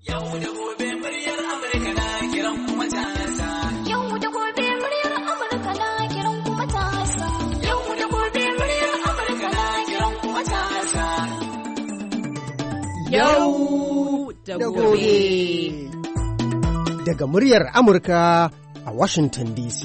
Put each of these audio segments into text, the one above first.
Yau da gobe muryar Amurka na kiran kuma matasa. Yau da gobe muryar Amurka na kiran kuma matasa. Yau da gobe muryar Amurka na kiran kuma matasa. Yau da gobe. Daga muryar Amurka a Washington DC.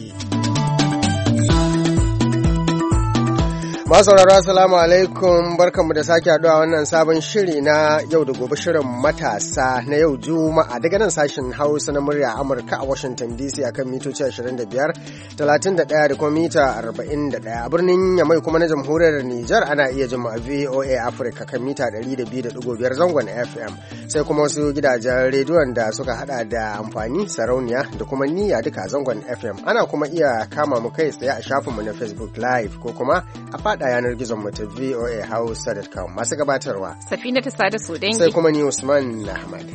Masauraro assalamu alaikum, barkanmu da sake haɗuwa wannan sabon shiri na yau da gobe, shirin matasa na yau Juma'a daga nan sashen Hausa na murya Amurka a Washington DC akan mitoci 25, 31 da kuma mita 41. A birnin Yamai kuma na jamhuriyar Nijar ana iya jin a VOA Africa kan mita 102.5 zangon FM, sai kuma wasu gidajen rediyon da suka hada da amfani, sarauniya da kuma niyya duka zangon FM. Ana kuma iya kama mu kai tsaye a shafinmu na Facebook Live ko kuma a da yanar gizon mu ta voahausa.com. Masu gabatarwa Safina ta Sada Sodangi, sai kuma ni Usman Ahmad.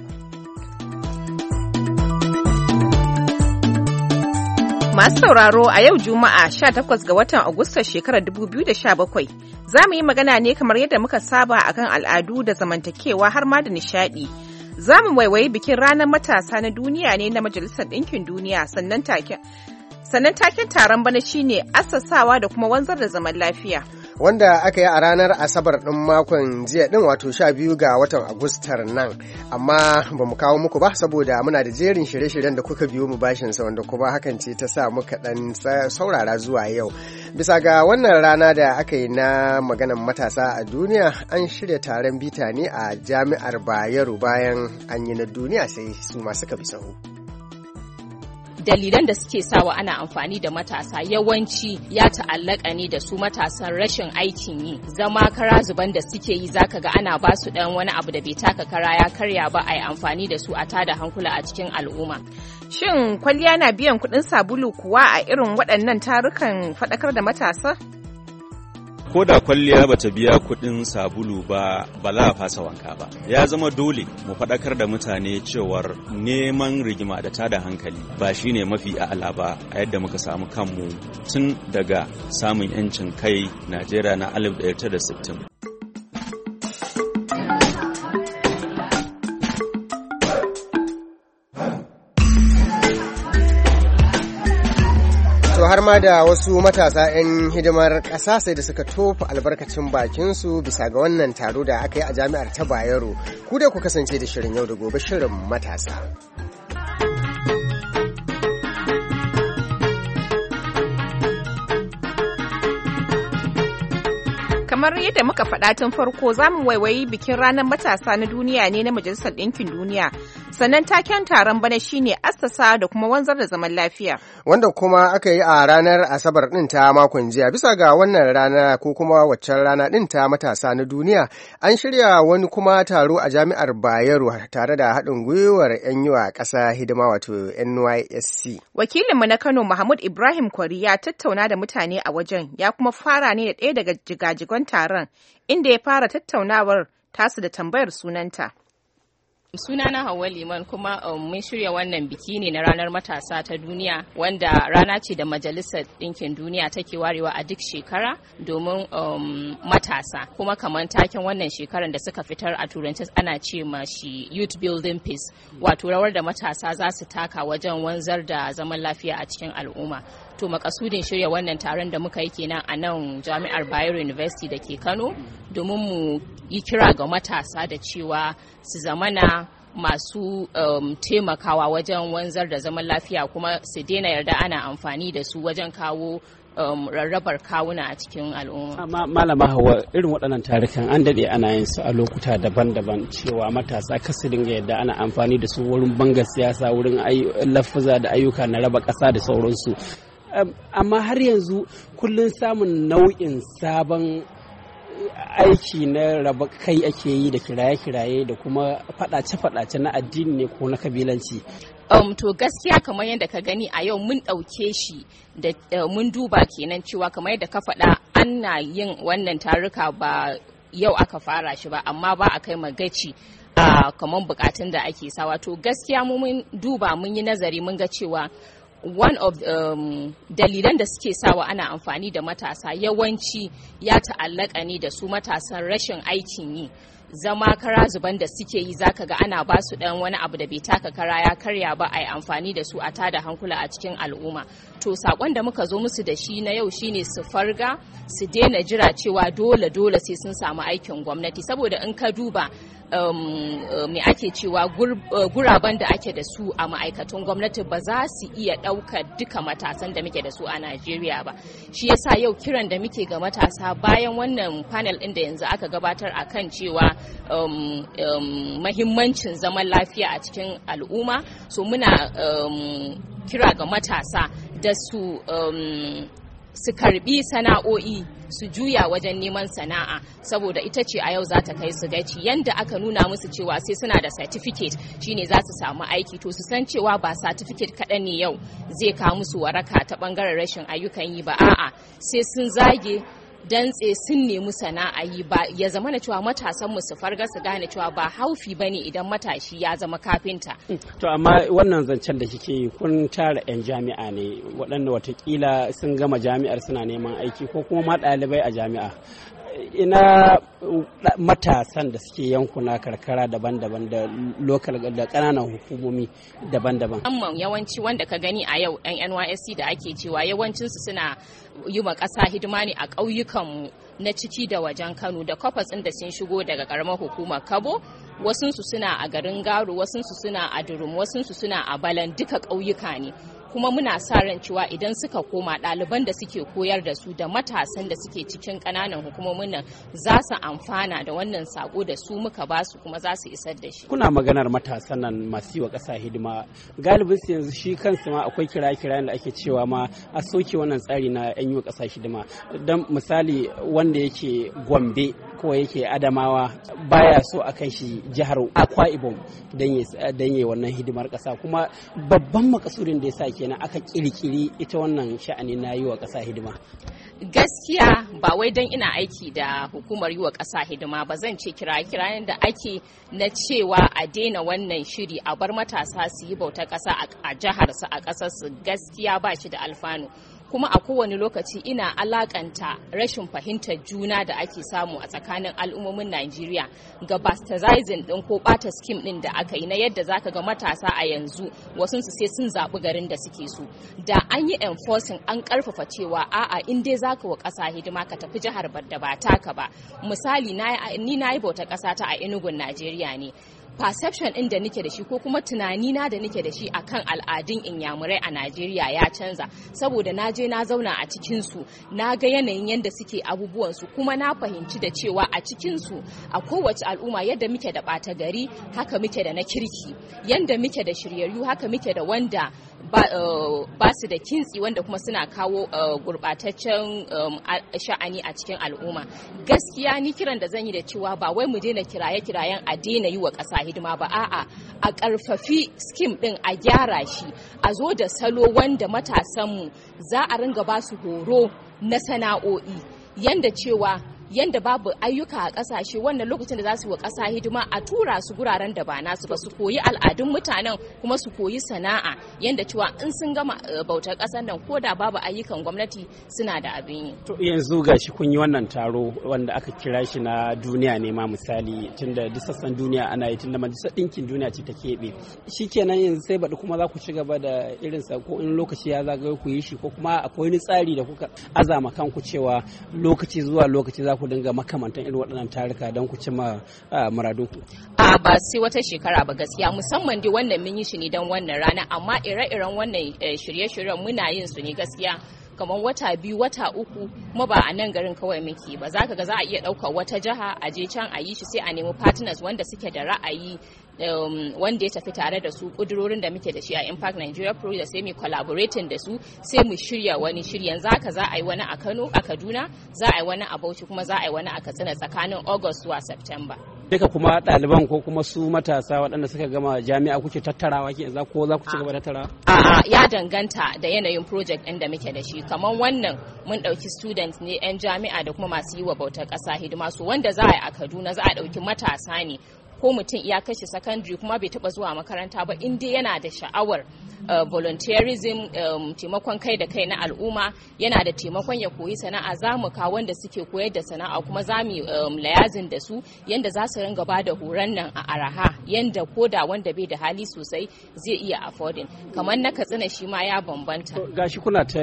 Masu sauraro, a yau Juma'a 18 ga watan Agusta shekarar 2017 za mu yi magana ne kamar yadda muka saba akan al'adu da zamantakewa har ma da nishadi. Za mu waiwayi bikin ranar matasa na duniya ne na Majalisar Ɗinkin Duniya, sannan taken taron bana shine assasawa da kuma wanzar da zaman lafiya, wanda aka yi a ranar Asabar ɗin makon jiya ɗin, wato 12 ga watan Agustar nan. Amma ba mu kawo muku ba saboda muna da jerin shirye-shiryen da kuka biyo mu bashin sa, wanda kuma hakan ce ta sa muka ɗan saurara zuwa yau. Bisa ga wannan rana da aka yi na maganan matasa a duniya, an shirya taron bita ne a Jami'ar Bayero bayan an yi na duniya sai su ma suka bi sahu. Dalilan da suke sawa ana amfani da matasa yawanci ya ta'allaka ne da su matasan rashin aikin yi, zama kara zuban da suke yi, zaka ga ana ba su dan wani abu da bai taka kara ya karya ba, a yi amfani da su a tada hankula a cikin al'umma. Shin kwalliya na biyan kuɗin sabulu kuwa a irin waɗannan tarukan faɗakar da matasa? Ko da kwalliya bata biya kuɗin sabulu ba za a fasa wanka ba. Ya zama dole mu faɗakar da mutane cewar neman rigima da tada hankali ba shine mafi a'ala ba a yadda muka samu kanmu tun daga samun 'yancin kai Najeriya na 1960. Har ma da wasu matasa 'yan hidimar ƙasa sai da suka tofa albarkacin bakinsu bisa ga wannan taro da aka yi a jami'ar ta Bayero. Ku da ku kasance da shirin yau da gobe, shirin matasa. Kamar yadda muka faɗa tun farko, za mu waiwayi bikin ranar matasa na duniya ne na Majalisar Ɗinkin Duniya. Sannan taken taron bana shine assasa da kuma wanzar da zaman lafiya, wanda kuma aka yi a ranar Asabar ɗin ta makon jiya. Bisa ga wannan rana ko kuma waccan rana ɗin ta matasa na duniya, an shirya wani kuma taro a Jami'ar Bayero tare da haɗin gwiwar 'yan yi wa ƙasa hidima, wato NYSC. Wakilinmu na Kano Mahmud Ibrahim Kwari ya tattauna da mutane a wajen, ya kuma fara ne da ɗaya daga jigajigan taron, inda ya fara tattaunawar tasu da tambayar sunanta. Sunana Hauwa Liman, kuma mun shirya wannan biki ne na ranar matasa ta duniya, wanda rana ce da Majalisar Ɗinkin Duniya take warewa a duk shekara domin matasa. Kuma kamar taken wannan shekarar da suka fitar a turanci ana ce ma shi Youth Building Peace, wato rawar da matasa za su taka wajen wanzar da zaman lafiya a cikin al'umma. To makasudin shirya wannan taron da muka yi kenan a nan Jami'ar Bayero University da ke Kano, domin mu yi kira ga matasa da cewa su zamana masu taimakawa wajen wanzar da zaman lafiya, kuma su daina yarda ana amfani da su wajen kawo rarrabar kawuna a cikin al'umma. Amma Malama Hauwa, irin waɗannan tarukan an daɗe ana yin su a lokuta daban-daban, cewa matasa kasu dinga yadda ana amfani da su wurin banga siyasa, wurin lafuza da ayyuka na raba ƙasa da sauransu. Amma har yanzu kullum samun nau'in sabon aiki na raba kai ake yi da kiraye-kiraye da kuma faɗace-faɗace na addini ne ko na kabilanci. To gaskiya kamar yadda ka gani a yau mun ɗauke shi da mun duba kenan cewa kamar yadda ka faɗa ana yin wannan taruka ba yau aka fara shi ba, amma ba a kai magaci a kamar bukatun da ake sawa. To gaskiya mun duba, mun yi nazari, mun ga cewa one of dalilan da suke sawa ana amfani da matasa yawanci ya ta'allaka ne da su matasan rashin aikin yi, zama kara zuban da suke yi zaka ga ana ba su dan wani abu da bai taka kara ya karya ba a yi amfani da su a tada hankula a cikin al'umma. To sakon da muka zo musu da shi na yau shine su farga, su daina jira cewa dole sai sun samu aikin gwamnati, saboda in ka duba me ake cewa guraben da ake da su a ma'aikatan gwamnati ba za su iya ɗaukar duka matasan da muke da su a Najeriya ba. Shi yasa yau kiran da muke ga matasa bayan wannan panel ɗin da yanzu aka gabatar akan cewa mahimmancin zaman lafiya a cikin al'umma, so muna kira ga matasa da su karbi sana'o'i, su juya wajen neman sana'a, saboda ita ce a yau za ta kai su gaci. Yanda aka nuna musu cewa sai suna da certificate shine za su samu aiki, to su san cewa ba certificate kaɗan ne yau zai kawo musu waraka ta ɓangaren rashin ayyukan yi ba, a'a sai sun zage dantse sun nemi sana'a yi, ba ya zama na cewa matasan mu su farga su gane cewa ba haufi bane idan matashi ya zama kafinta. To amma wannan zancen da kike yi kun tara 'yan jami'a ne waɗanda watakila sun gama jami'ar suna neman aiki ko kuma ma ɗalibai a jami'a. Ina matasan da suke yankuna karkara daban-daban da lokal da ƙananan hukumomi daban-daban. Amman yawanci wanda ka gani a yau 'yan NYSC da ake cewa yawancinsu suna yi ma ƙasa hidima ne a ƙauyukanmu na ciki da wajen Kano, da kwafas ɗin da sun shigo daga ƙaramar hukumar Kabo, wasunsu suna a garin Garu, wasunsu suna a Durum, wasunsu suna a Balan, duka ƙauyuka ne. Kuma muna sa ran cewa idan suka koma ɗaliban da suke koyar da su da matasan da suke cikin ƙananan hukumomin nan za su amfana da wannan sako da su muka ba su, kuma za su isar da shi. Kuna maganar matasan nan masu yi wa ƙasa hidima, galibin su yanzu shi kansu ma akwai kiraye-kirayen da ake cewa ma a soke wannan tsari na 'yan yi wa ƙasa hidima. Don misali wanda yake Gombe ko yake Adamawa baya so a kai shi jihar Akwa Ibom don yi wannan hidimar ƙasa, kuma babban makasurin da ya sa kenan aka kirkiri ita wannan sha'ani na yi wa ƙasa hidima. Gaskiya ba wai don ina aiki da hukumar yi wa ƙasa hidima ba, zan ce kirayen da ake na cewa a daina wannan shiri a bar matasa su yi bautar ƙasa a jiharsu a ƙasarsu, gaskiya ba shi da alfanu. Kuma a kowane lokaci ina alakanta rashin fahimtar juna da ake samu a tsakanin al'ummomin Najeriya ga bastardizing din ko bata scheme din da aka yi na yadda zaka ga matasa a yanzu wasu su sai sun zaɓi garin da suke so. Da an yi enforcing, an karfafa cewa a'a in dai zaka wa ƙasa hidima ka tafi jihar da ba taka ba. Misali ni na yi bautar ƙasa ta a Enugu Najeriya ne. Perception ɗin da nake da shi ko kuma tunanina da nake da shi akan al'adun inyamurai a Najeriya ya canza, saboda na je na zauna a cikinsu, na ga yanayin yadda suke abubuwansu, kuma na fahimci da cewa a cikinsu a kowace al'umma yadda muke da ɓata gari haka muke da na kirki, yadda muke da shiryayyu haka muke da wanda ba su da kintsi, wanda kuma suna kawo gurɓataccen sha'ani a cikin al'umma. Gaskiya ni kiran da zan yi da cewa ba wai mu daina kiraye-kirayen a daina yi wa ƙasa hidima ba, a'a a ƙarfafi skim ɗin, a gyara shi, a zo da salo wanda matasanmu za a ringa ba su horo na sana'o'i, yanda babu ayyuka a ƙasashe, wannan lokacin da za su yi wa ƙasa hidima a tura su guraren da ba nasu ba, su koyi al'adun mutanen kuma su koyi sana'a, yanda cewa in sun gama bautar ƙasar nan ko da babu ayyukan gwamnati suna da abin yi. To yanzu gashi kun yi wannan taro wanda aka kira shi na duniya ne ma, misali tunda duk sassan duniya ana yi, tunda majalisar ɗinkin duniya ce ta keɓe. Shikenan yanzu sai baɗi kuma za ku ci gaba da irin sa, ko in lokaci ya zagaye ku yi shi, ko kuma akwai wani tsari da kuka azama kanku cewa lokaci zuwa lokaci za ku dinga makamantan irin waɗannan tarika don ku cimma muradunku? A ba sai wata shekara ba gaskiya, musamman dai wannan mun yi shi ne don wannan rana, amma ire-iren wannan shirye-shiryen muna yin su ne gaskiya kamar wata 2 wata 3, kuma ba a nan garin kawai muke ba. Zaka ga za a iya ɗaukar wata jiha a je can a yi shi, sai a nemi partners wanda suke da ra'ayi wanda ya tafi tare da su kudurorin da muke da shi a Impact Nigeria Project, sai mu collaborating da su, sai mu shirya wani shiryen. Za a yi wani a Kano, a Kaduna, za a yi wani a Bauchi, kuma za a yi wani a Katsina tsakanin August zuwa September. Duka kuma ɗaliban ko kuma su matasa waɗanda suka gama jami'a kuke tattarawa ko za ku ci gaba da tattarawa? A'a, ya danganta da yanayin project ɗin da muke da shi. Kamar wannan mun ɗauki students ne 'yan jami'a da kuma masu yi wa bautar ƙasa hidima, su wanda za a yi a Kaduna za a ɗauki matasa ne ko mutum iya kashe secondary kuma bai taba zuwa makaranta ba, in dai yana da sha'awar volunteerism, taimakon kai da kai na al'umma, yana da taimakon ya koyi sana'a, za mu kawo wanda suke koyar da sana'a kuma za mu layazin da su yanda za su ringa ba da horon nan a araha, yanda koda wanda bai da hali sosai zai iya affording. Kamar na Katsina shi ma ya bambanta. Gashi kuna ta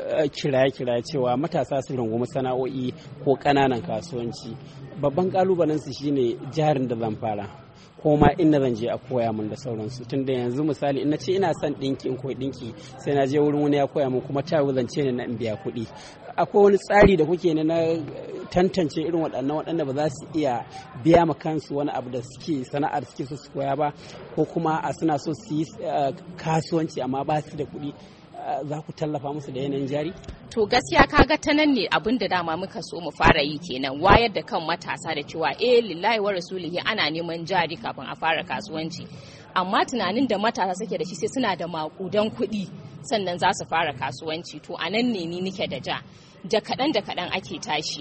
kiraye cewa matasa su rungumi sana'o'i ko ƙananan kasuwanci, babban kalubalen su shine jarin da zan fara ko ma inda zan je a koya min da sauransu. Tunda yanzu misali in na ce ina son ɗinki in koyi ɗinki sai na je wurin wani ya koya min kuma ta zance ne na in biya kuɗi. Akwai wani tsari da kuke ne na tantance irin waɗanda ba za su iya biya ma kansu wani abu da suke sana'ar suke so su koya ba, ko kuma a suna so su yi kasuwanci amma ba su da kuɗi, za ku tallafa musu da yanayin jari? To gaskiya kaga ta nan ne abin da dama muka so mu fara yi kenan, wayar da kan matasa da cewa lillahi wa rasulihi ana neman jari kafin a fara kasuwanci. Amma tunanin da matasa suke da shi sai suna da makudan kuɗi sannan za su fara kasuwanci. To a nan ne ni nike da da kaɗan ake tashi.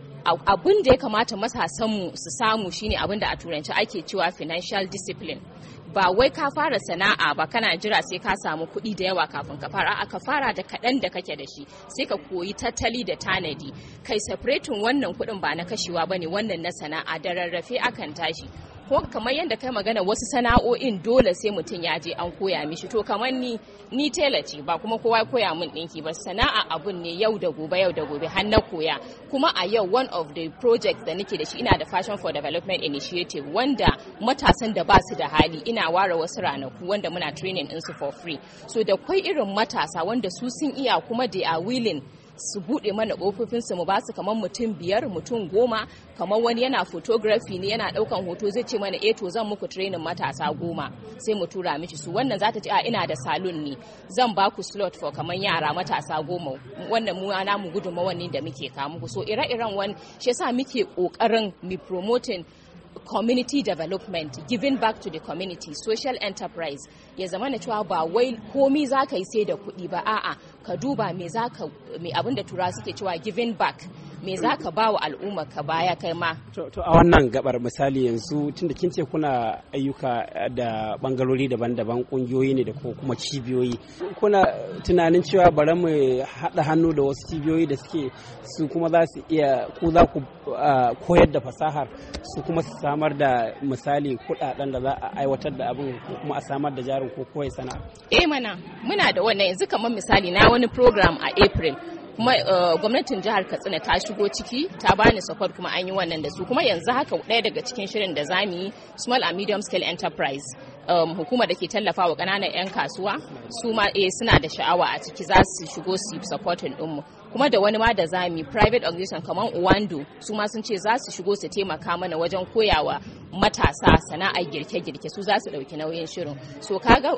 Abin da ya kamata matasanmu su samu shine abin da a turanci ake cewa financial discipline. Ba wai ka fara sana'a ba kana jira sai ka samu kuɗi da yawa kafin ka fara, ka fara da kaɗan da kake da shi, sai ka koyi tattali da tanadi, kai separating wannan kuɗin ba na kashewa bane, wannan na sana'a, da rarrafe akan tashi. Ko kamar yadda kai magana wasu sana'o'in dole sai mutum ya je an koya mishi. To kamar ni tela ce, ba kuma kowa koya min ɗinki ba, sana'a abun ne yau da gobe har na koya. Kuma a yau one of the projects da nake da shi, ina da Fashion for Development Initiative, wanda matasan da ba su da hali ina ware wasu ranaku wanda muna training ɗinsu for free. So da kwai irin matasa wanda su sun iya kuma they are willing su bude mana ofofinsu mu ba su kamar mutum 5 mutum 10, kamar wani yana photography ne yana daukan hoto zai ce mana to zan muku training matasa 10 sai mu tura miki su. Wannan za ta ce ina da salon ne zan ba ku slot for kamar yara matasa 10, wannan mu ana mu gudunmawa ne da muke kawo muku. So ire-iren wani shi yasa muke kokarin mu promoting community development, giving back to the community, social enterprise. Ya zama na cewa ba wai komi za ka yi sai da kuɗi ba, a'a ka duba me abin da tura suke cewa giving back, me za ka ba wa al'umma ka baya kai ma. To a wannan gabar misali yanzu tunda kin ce kuna ayyuka da bangarori daban-daban, kungiyoyi ne da kuma cibiyoyi, kuna tunanin cewa bari mu haɗa hannu da wasu cibiyoyi da suke su kuma za su iya ku za ku koyar da fasahar su kuma su samar da misali kuɗaɗen da za a aiwatar da abin ko kuma a samar da jarin ko koyi sana'a? Mana muna da wannan yanzu, kamar misali na wani program a April kuma gwamnatin jihar Katsina ta shigo ciki ta bani support kuma an yi wannan da su. Kuma yanzu haka ɗaya daga cikin shirin da zamu yi small and medium scale enterprise, hukumar da ke tallafa wa ƙananan 'yan kasuwa su ma suna da sha'awa a ciki, za su shigo su yi supporting ɗinmu. Kuma da wani ma da zamu private organization kamar Uwando su ma sun ce za su shigo su taimaka mana wajen koyawa matasa sana'ar girke-girke, su za su ɗauki nauyin shirin. So kaga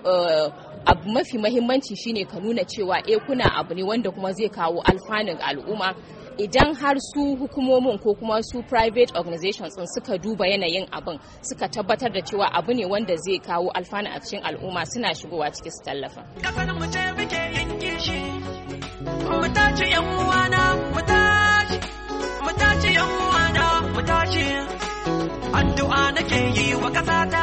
abu mafi mahimmanci shine ka nuna cewa kuna abu ne wanda kuma zai kawo alfanun al'umma. Idan har su hukumomin ko kuma su private organizations din suka duba yanayin abin suka tabbatar da cewa abu ne wanda zai kawo alfanu a cikin al'umma, suna shigowa cikin su tallafa. Kasar mu ce muke yin kishi, mu tashi yan uwana, mu tashi yan uwana, mu tashi. Addu'a nake yi wa kasata.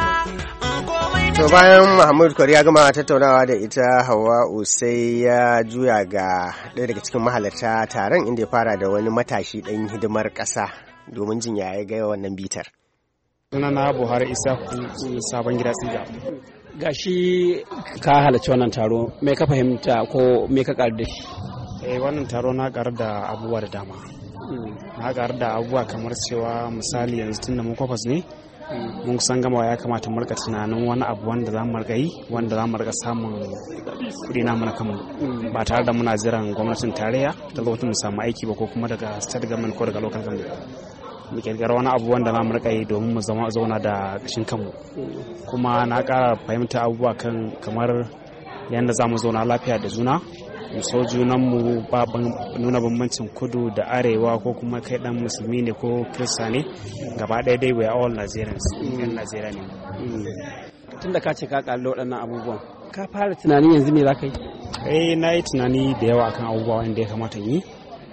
To bayan Mahmud Kwari ya gama tattaunawa da ita, Hawwa'u sai ya juya ga ɗaya daga cikin mahalarta taron inda ya fara da wani matashi ɗan hidimar ƙasa domin jin ya ga wannan bitar. Sunana Buhari Isaku, Sabon Gida Tsiga. Gashi ka halarci wannan taro, me ka fahimta ko me ka ƙaru da shi? Wannan taro na ƙaru da abubuwa da dama. Na ƙaru da abubuwa kamar cewa misali yanzu tun da mu kwafas ne, mun kusan gama ya kamata mu rika tunanin wani abu wanda za mu rika yi, wanda za mu rika samun kuɗi na mana kanmu ba tare da muna jiran gwamnatin tarayya ta zo mu samu aiki ba ko kuma daga state government ko daga local government. Mu kirkira wani abu wanda za mu rika yi domin mu zauna da ƙashin kanmu. Kuma na ƙara fahimta abubuwa kan kamar yadda za mu zauna lafiya da juna, mu so junanmu ba nuna bambancin kudu da arewa ko kuma kai dan musulmi ne ko kirista ne, gaba ɗaya dai we are all Nigerians, yan Najeriya ne. Tun da ka ce ka kalli waɗannan abubuwan, ka fara tunanin yanzu me za ka yi? Na yi tunani da yawa akan abubuwa wanda ya kamata yi.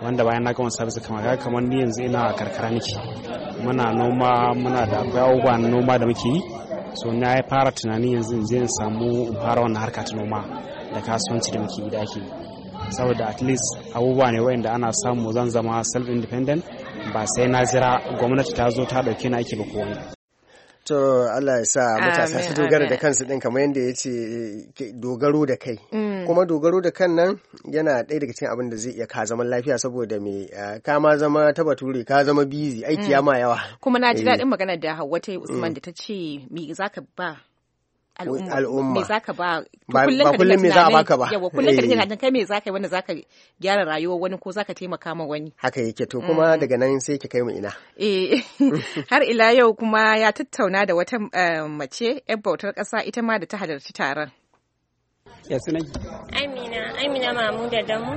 wanda bayan na gama sabis kamar ni yanzu ina karkara nake, muna noma, muna da abubuwa na noma da muke yi. So na fara tunani yanzu in je in samu in fara wannan harka ta noma da kasuwanci da muke yi da ake yi, saboda at least abubuwa ne wa'anda ana samu zan zama self independent, ba sai na jira gwamnati ta zo ta dauke na aiki ba ko wani. To Allah ya sa matasa su dogara da kansu din kamar yadda ya ce dogaro da kai. Kuma dogaro da kan nan yana ɗaya daga cikin abin da zai iya ka zaman lafiya, saboda me ka ma zama ta bature, ka zama busy, aiki ya ma yawa. Kuma na ji daɗin magana da Hauwa ta yi Usman da ta ce me zaka ba al'umma, me zaka ba kullum me za a baka ba, yawa kullum ka dinga kai me zaka yi wanda zaka gyara rayuwar wani ko zaka taimaka ma wani. Haka yake. To kuma daga nan sai ki kai mu ina. Har ila yau kuma ya tattauna da wata mace yar bautar ƙasa ita ma da ta halarci taron. Ya sunan? Amina Mahmuda Damu.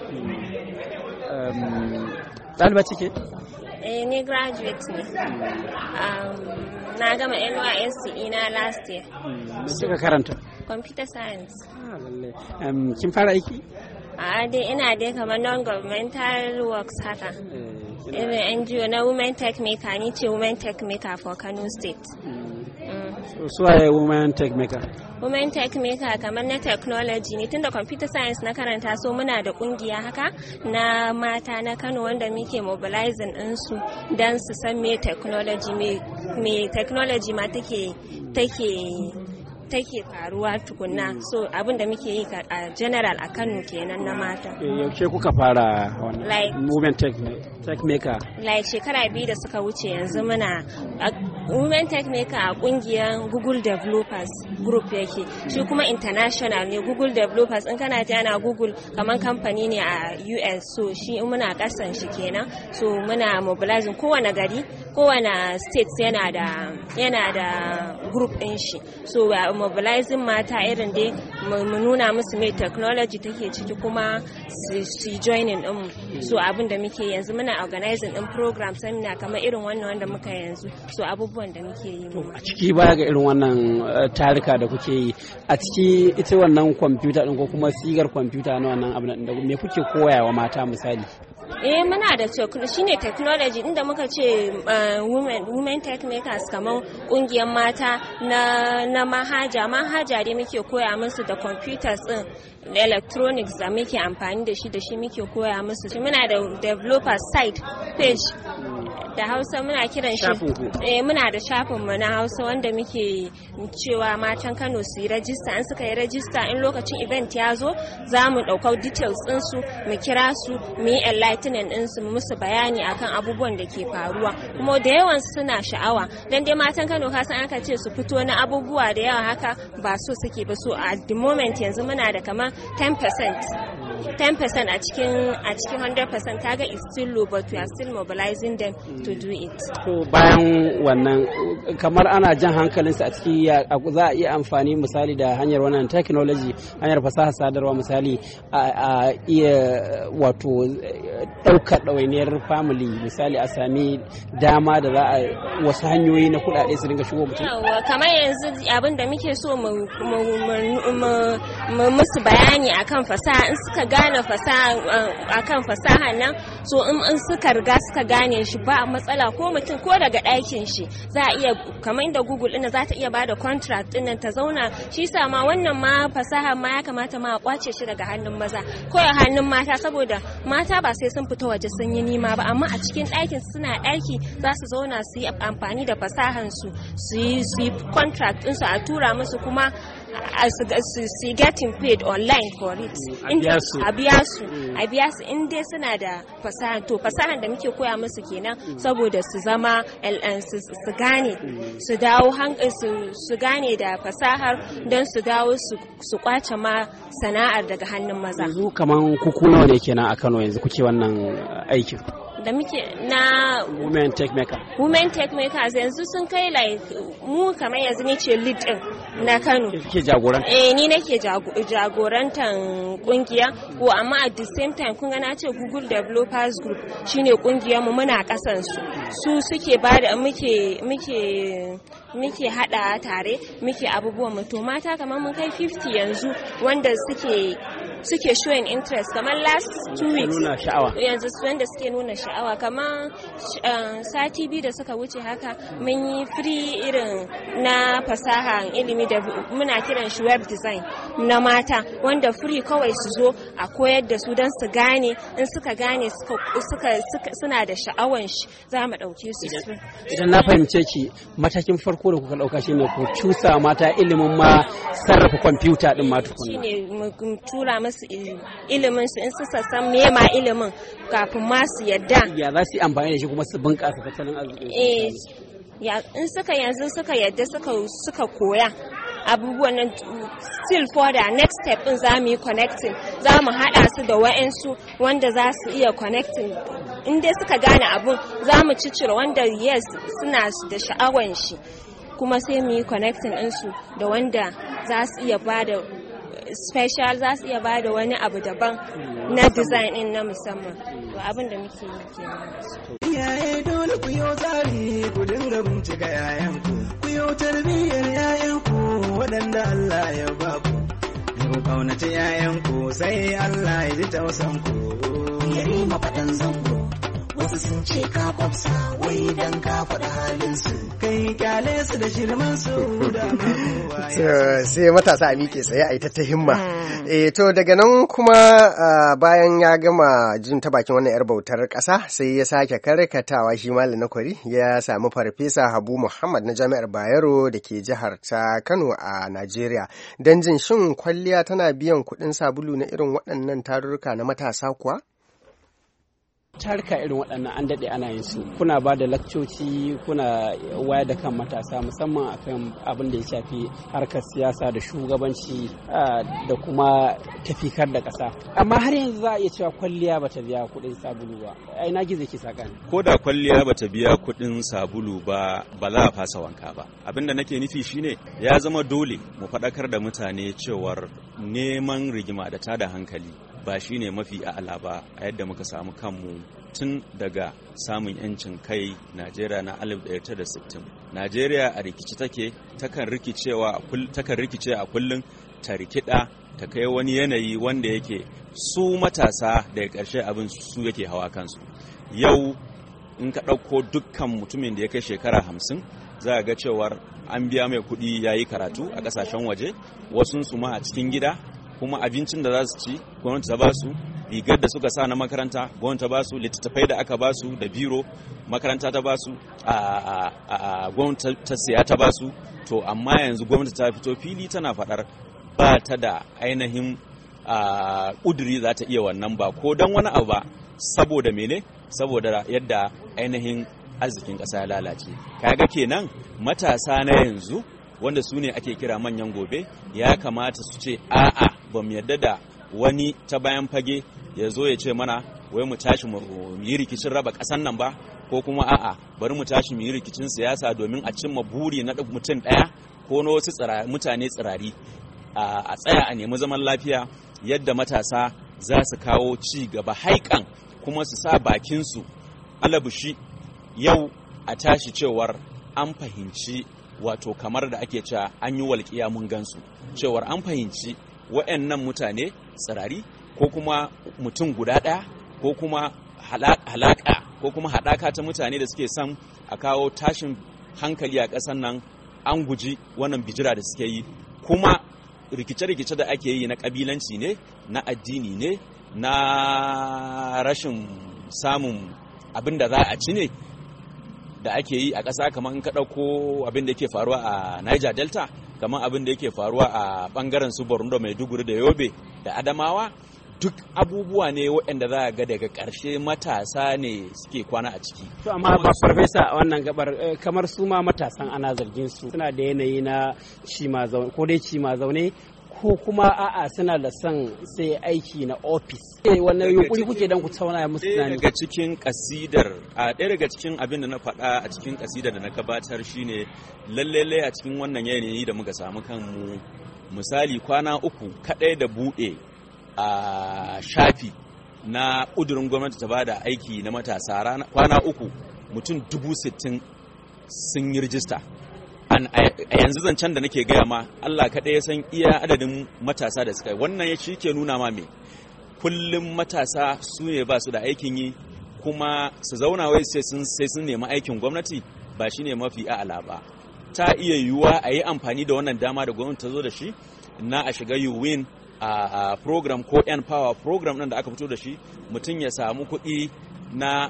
Ɗaliba cike? Ni graduate ne. Na gama NYSC ina last year. Kika karanta? Computer science. Kin fara aiki? Dai ina dai kamar non-governmental works haka. Irin NGO na Women Tech Maker, ni ce Women Tech Maker for Kano State. So waye Women Tech Maker? Women Tech Maker kamar na technology ne, tunda computer science na karanta, so muna da kungiya haka na mata na Kano wanda muke mobilizing ɗinsu don su san me technology ma take faruwa tukunna. So abin da muke yi a general a Kano kenan na mata. Yaushe kuka fara wannan Women Tech Maker? Like shekara 2 da suka wuce yanzu muna Women Tech Maker a kungiyar Google Developers Group yake. Shi kuma international ne. Google Developers in kana ji ana Google kamar kamfani ne a US, so shi muna kasan shi kenan. So muna mobilizing kowane gari, kowane states yana da group din shi. So we are mobilizing mata irin dai mu nuna musu mai technology take ciki kuma su joining din. So abin da muke yanzu muna organizing din program seminar kamar irin wannan wanda muka yanzu. So abubuwan da muke yi a ciki baya ga irin wannan tarika da kuke yi a ciki ita wannan kwamfuta din ko kuma sigar kwamfuta na wannan abin da me kuke koyawa mata misali? Muna da shine technology inda muka ce women tech makers kamar kungiyar mata na manhaja dai muke koya musu da computers din electronics da muke amfani da shi muke koya musu. Muna da developer site page da Hausa muna kiran shi muna da shafin mu na Hausa wanda muke cewa matan Kano su yi rajista. An suka yi rajista in lokacin event ya zo za mu ɗauka details ɗinsu mu kira su mu yi enlightening ɗinsu mu musu bayani akan abubuwan da ke faruwa, kuma da yawan suna sha'awa dan dai matan Kano ka san aka ce su fito na abubuwa da yawa haka ba so suke ba. So at the moment yanzu muna da kamar 10% a cikin 100%. kaga is still low, but we are still mobilizing them to do it. To bayan wannan kamar ana jan hankalinsa a ciki za a iya amfani misali da hanyar wannan technology, hanyar fasaha sadarwa misali a iya wato ɗaukar ɗawainiyar family misali a sami dama da za a wasu hanyoyi na kuɗaɗe su dinga shigo mutum. Kamar yanzu abin da muke so mu musu bayani akan fasaha, in suka gane fasaha akan fasaha nan, so in suka riga suka gane shi ba matsala, ko mutum ko daga ɗakin shi za a iya kamar inda Google ɗin za ta iya bada contract ɗin ta zauna. Shi sa ma wannan ma fasaha ma ya kamata ma a kwace shi daga hannun maza ko hannun mata, saboda mata ba sai sun fita waje sun yi nima ba, amma a cikin ɗakin suna ɗaki za su zauna su yi amfani da fasahan su yi contract ɗinsu a tura musu kuma su getting paid online for it. A biya su in dai suna da fasaha. To fasahan da muke koya musu kenan saboda su zama su gane su dawo su gane da fasahar don su dawo su kwace ma sana'ar daga hannun maza. Yanzu kaman kuku nawa ne kenan a Kano yanzu kuke wannan aikin? Da muke na Women Tech Makers yanzu sun kai mu kamar yanzu ni ce lead din na Kano. Kike jagoranta? Ni nake jagorantan kungiya ko, amma at the same time kun ga na ce Google Developers Group shine kungiyar mu, muna kasan su suke bada muke hada tare muke abubuwan mu. To mata kamar mun kai 50 yanzu wanda suke showing interest kamar last 2 weeks yanzu wanda suke nuna sha'awa kamar sati 2 da suka wuce haka mun yi free irin na fasaha ilimi da muna kiran shi web design na mata wanda free kawai su zo a koyar da su don su gane in suka gane suna da sha'awan shi za mu ɗauke su. Idan na fahimce ki matakin farko da kuka ɗauka shine ku cusa mata ilimin ma sarrafa kwamfuta din ma tukunna. Shine mu tura musu ilimin su in suka san me ma ilimin kafin ma su yadda. Ya za su yi amfani da shi kuma su bunƙasa tattalin arziki. In suka yadda suka koya abubuwan nan still for the next step din za mu yi connecting za mu haɗa su da wa'ansu wanda za su iya connecting in dai suka gane abun za mu cicire wanda yes suna da sha'awan shi kuma sai mu yi connecting ɗinsu da wanda za su iya bada special za su iya bada wani abu daban na design din na musamman to abin da muke yi kenan. Iyaye dole ku yi tsari ku dinga bincika yayanku ku yi tarbiyyar yayanku waɗanda Allah ya ba ku ku kaunaci yayanku sai Allah ya ji tausan ku. Yari mafaɗan zango wasu sun ce ka kwafsa wai dan ka faɗa halin su kai kyale su da shirman su da sai matasa a miƙe tsaye a yi ta himma. To daga nan kuma bayan ya gama jin ta bakin wannan yar bautar ƙasa sai ya sake karkatawa shi malam na kwari ya samu farfesa Habu Muhammad na Jami'ar Bayero da ke jihar ta Kano a Najeriya don jin shin kwalliya tana biyan kuɗin sabulu na irin waɗannan tarurruka na matasa kuwa? Tarika irin waɗannan an daɗe ana yin su kuna ba da lakcoci kuna wayar da kan matasa musamman akan abin da ya shafi harkar siyasa da shugabanci da kuma tafikar da ƙasa amma har yanzu za a iya cewa kwalliya bata biya kuɗin sabulu ba ai na gizo ki saka ne ko da kwalliya bata biya kuɗin sabulu ba ba za a fasa wanka ba abin da nake nufi shine ya zama dole mu faɗakar da mutane cewar neman rigima da tada hankali ba shi ne mafi a'ala ba a yadda muka samu kanmu tun daga samun 'yancin kai Najeriya na 1960. Najeriya a rikici take takan rikice a kullum ta rikida ta kai wani yanayi wanda yake su matasa daga ƙarshe abin su yake hawa kansu. Yau in ka ɗauko dukkan mutumin da ya kai shekara 50 za a ga cewar an biya mai kuɗi ya yi karatu a ƙasashen waje wasunsu ma a cikin gida kuma abincin da za su ci gwamnati ta ba su rigar da suka sa na makaranta gwamnati ta ba su littattafai da aka ba su da biro makaranta ta ba su gwamnati ta siya ta ba su to amma yanzu gwamnati ta fito fili tana faɗar ba ta da ainihin ƙuduri za ta iya wannan ba ko don wani abu ba saboda mene saboda yadda ainihin arzikin ƙasa ya lalace kaga kenan matasa na yanzu wanda su ne ake kira manyan gobe ya kamata su ce a'a ba mu yadda da wani ta bayan fage ya zo ya ce mana wai mu tashi mu yi rikicin raba ƙasan nan ba ko kuma a'a bari mu tashi mu yi rikicin siyasa domin a cimma buri na mutum ɗaya ko na wasu mutane tsirari a tsaya a nemi zaman lafiya yadda matasa za su kawo ci gaba haikan kuma su sa bakinsu alabushi yau a tashi cewar an fahimci wato kamar da ake cewa an yi walƙiya mun gansu cewar an fahimci waɗannan mutane tsirari ko kuma mutum guda ɗaya ko kuma halaka ko kuma haɗaka ta mutane da suke son a kawo tashin hankali a ƙasar nan an guji wannan bijira da suke yi kuma rikice-rikice da ake yi na ƙabilanci ne na addini ne na rashin samun abin da za a ci ne da ake yi a ƙasa kamar in ka ɗauko abin da yake faruwa a Niger Delta kamar abin da yake faruwa a ɓangaren su Borno Maiduguri da Yobe da Adamawa duk abubuwa ne waɗanda za a ga daga ƙarshe matasa ne suke kwana a ciki. To amma ba farfesa a wannan gabar kamar su ma matasan ana zargin su suna da yanayi na cima zaune ko dai cima zaune ko kuma a'a suna da son sai aiki na ofis. Wannan yunkuri kuke dan ku tauna musu tunani. Daga cikin kasidar ɗaya daga cikin abin da na faɗa a cikin kasidar da na gabatar shine lalle a cikin wannan yanayi da muka samu kanmu misali kwana uku kaɗai da buɗe a shafi na ƙudurin gwamnati ta bada aiki na matasa kwana uku mutum 60,000 sun yi rijista a a yanzu zancen da nake gaya ma Allah kaɗai ya san iya adadin matasa da suka yi. Wannan ya shi ke nuna ma me kullum matasa su ne ba su da aikin yi, kuma su zauna wai sai sun nemi aikin gwamnati ba shi ne mafi a'ala ba. Ta iya yiwuwa a yi amfani da wannan dama da gwamnati ta zo da shi na a shiga UWIN a program ko N-Power program ɗin da aka fito da shi, mutum ya samu kuɗi na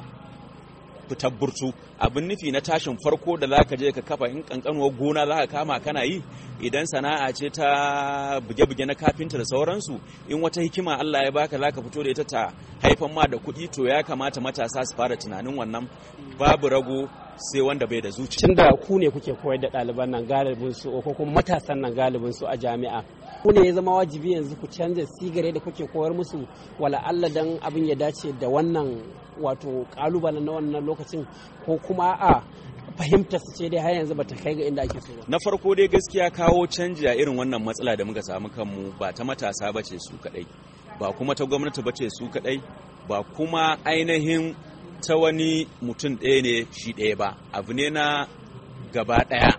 fitar burtu. Abin nufi na tashin farko da za ka je ka kafa in kankanuwar gona za ka kama kana yi, idan sana'a ce ta buge-buge na kafinta da sauransu, in wata hikima Allah ya baka za ka fito da ita ta haifan ma da kuɗi, to ya kamata matasa su fara tunanin wannan. Babu rago sai wanda bai da zuciya. Tunda ku ne kuke koyar da ɗaliban nan galibin su ko kuma matasan nan galibin su a jami'a, ku ne ya zama wajibi yanzu ku canza sigare da kuke koyar musu, wala Allah dan abin ya dace da wannan wato kalubalen na wannan lokacin, ko kuma a fahimta su ce dai har yanzu bata kai ga inda ake so ba. Na farko dai gaskiya kawo canji a irin wannan matsala da muka samu kanmu ba ta matasa bace su kadai, ba kuma ta gwamnati bace su kadai, ba kuma ainihin ta wani mutum ɗaya ne shi ɗaya ba, abu ne na gaba ɗaya.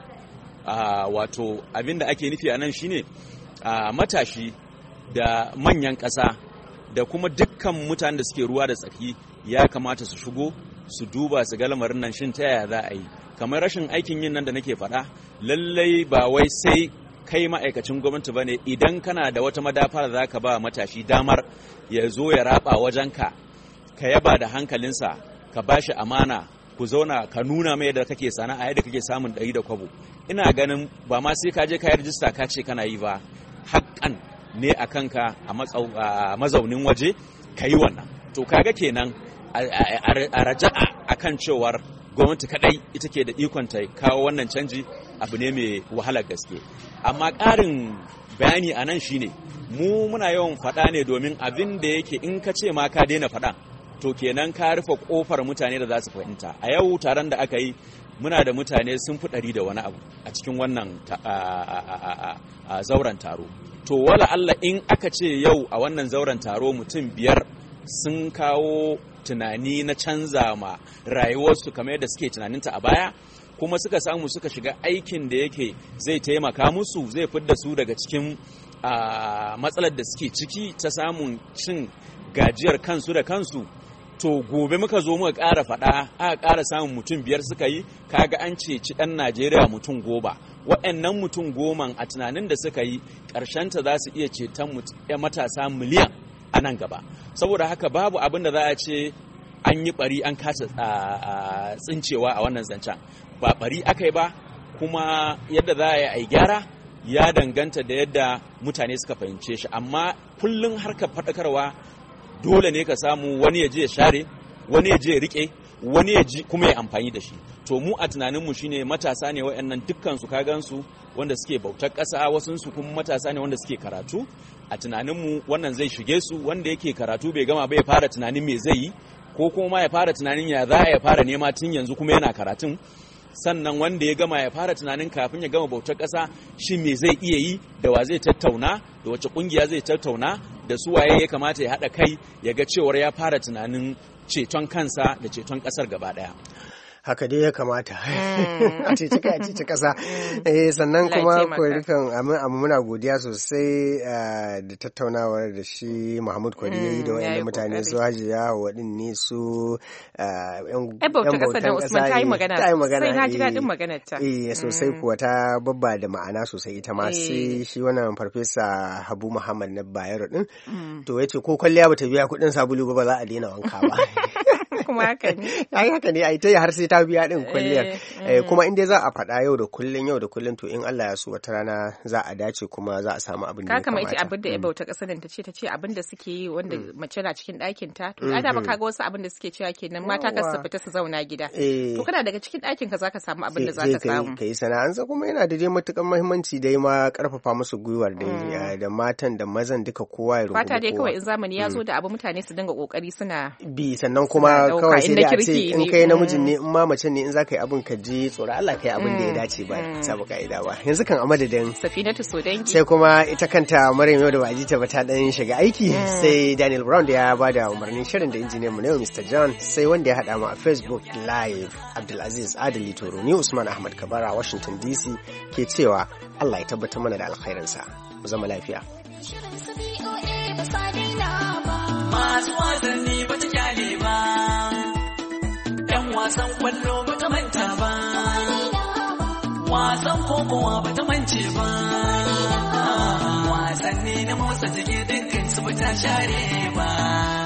Wato abin da ake nufi a nan shine matashi da manyan ƙasa da kuma dukkan mutanen da suke ruwa da tsaki ya kamata su shigo su duba su ga lamarin nan shin ta yaya za a yi. Kamar rashin aikin yin nan da nake faɗa, lallai ba wai sai kai ma'aikacin gwamnati ba ne, idan kana da wata madafa da za ka ba matashi damar ya zo ya raba wajenka, ka yaba da hankalinsa, ka ba shi amana, ku zauna ka nuna mai yadda kake sana'a, yadda kake samun 100 da kwabo. Ina ganin ba ma sai ka je ka yi rijista ka ce kana yi ba, haƙƙan ne a kanka a mazaunin waje ka yi wannan. To kaga kenan a raja'a a kan cewar gwamnati kadai ita ke da ikon ta kawo wannan canji abu ne mai wahalar gaske. Amma ƙarin bayani a nan shine mu muna yawan faɗa ne domin abin da yake in ka ce ma ka daina faɗa, to kenan ka rufe ƙofar mutane da za su fahimta. A yau taron da aka yi muna da mutane sun fi 100 da wani abu a cikin wannan zauren taro. To wala Allah in aka ce yau a wannan zauren taro mutum 5 sun kawo tunani na canza ma rayuwarsu kamar yadda suke tunaninta a baya, kuma suka samu suka shiga aikin da yake zai taimaka musu, zai fidda su daga cikin matsalar da suke ciki ta samun cin gajiyar kansu da kansu. To gobe muka zo muka ƙara faɗa, aka ƙara samun mutum 5 suka yi, kaga an ceci ɗan Najeriya mutum 10. Waɗannan mutum 10 a tunanin da suka yi ƙarshenta za su iya ceton matasa miliyan a nan gaba. Saboda haka babu abin da za a ce an yi ɓari an kasa tsincewa a wannan zancen. Ba ɓari aka yi ba, kuma yadda za a yi gyara ya danganta da yadda mutane suka fahimce shi. Amma kullum harkar faɗakarwa dole ne ka samu wani ya je ya share, wani ya je ya riƙe, wani ya ji kuma ya amfani da shi. To mu a tunaninmu shine matasa ne waɗannan dukkansu ka gansu wanda suke bautar ƙasa, wasunsu kuma matasa ne wanda suke karatu. A tunaninmu wannan zai shige su, wanda yake karatu bai gama ba ya fara tunanin me zai yi, ko kuma ya fara tunanin ya za a fara nema tun yanzu kuma yana karatun. Sannan wanda ya gama ya fara tunanin kafin ya gama bautar ƙasa shi me zai iya yi, da wa zai tattauna, da wace ƙungiya zai tattauna, da su waye ya kamata ya haɗa kai ya ga cewar ya fara tunanin ceton kansa da ceton ƙasar gaba ɗaya. Haka dai ya kamata a cece kasa. Sannan kuma kwarikan amma muna godiya sosai da tattaunawar da shi Mahmud Kwari ya yi da wayannan mutane su Hajiya waɗanne su yan bautan ƙasa. Usman ta yi magana sai na ji daɗin maganar ta. Sosai kuwa ta babba da ma'ana sosai ita ma. Sai shi wannan Farfesa Habu Muhammad na Bayero din to yace ko kwalliya bata biya kuɗin sabulu ba za a daina wanka ba. Kuma haka ne. Ai haka ne, ai tai har sai ta biya din kulliyar. Kuma in dai za a faɗa yau da kullun to in Allah ya so wata rana za a dace kuma za a samu abin da ya kamata. Kama ita abin da ya bauta ƙasar ta ce abin da suke yi wanda mace na cikin ɗakin ta. To ada ba kaga wasu abin da suke cewa kenan mata ka su fita su zauna gida. To kana daga cikin ɗakin ka zaka samu abin da zaka samu. Kai sana'ansa kuma yana da dai matukan muhimmanci dai ma karfafa musu gwiwar da matan da mazan duka kowa ya rungu. Fata dai kawai in zamani ya zo da abu mutane su dinga kokari suna bi, sannan kuma kawai sai dai a ce in kai namijin ne in ma mace ne in za ka yi abin ka ji tsoron Allah ka yi abin da ya dace ba sabu ka'ida ba. Yanzu kan a madadin Safinatu Sodangi sai kuma ita kanta Maryam yau da ba ji ta ba ta dan shiga aiki sai Daniel Brown da ya bada umarnin shirin da injiniyan mu ne Mr. John sai wanda ya hada mu a Facebook Live Abdulaziz Adali Toro ni Usman Ahmad Kabara Washington DC ke cewa Allah ya tabbatar mana da alkhairinsa mu zama lafiya. Masu wasanni ba ta kyale ba, ‘yan wasan kwallo ba ta manta ba, wasan kokowa ba ta mance ba, wasanni na motsa jiki dukkan su ba ta share ba.